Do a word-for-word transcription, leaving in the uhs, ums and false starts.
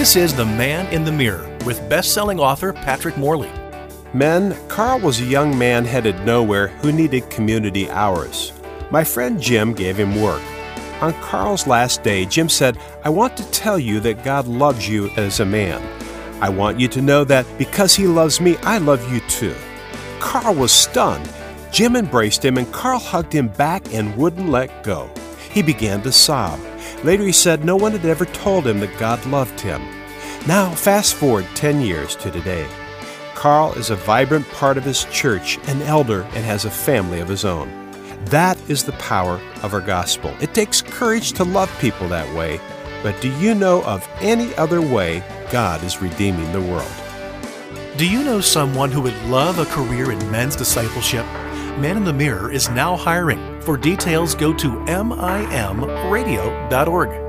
This is The Man in the Mirror with best-selling author Patrick Morley. Men, Carl was a young man headed nowhere who needed community hours. My friend Jim gave him work. On Carl's last day, Jim said, "I want to tell you that God loves you as a man. I want you to know that because He loves me, I love you too." Carl was stunned. Jim embraced him and Carl hugged him back and wouldn't let go. He began to sob. Later he said no one had ever told him that God loved him. Now fast forward ten years to today. Carl is a vibrant part of his church, an elder, and has a family of his own. That is the power of our gospel. It takes courage to love people that way, but do you know of any other way God is redeeming the world? Do you know someone who would love a career in men's discipleship? Man in the Mirror is now hiring. For details, go to M I M radio dot org.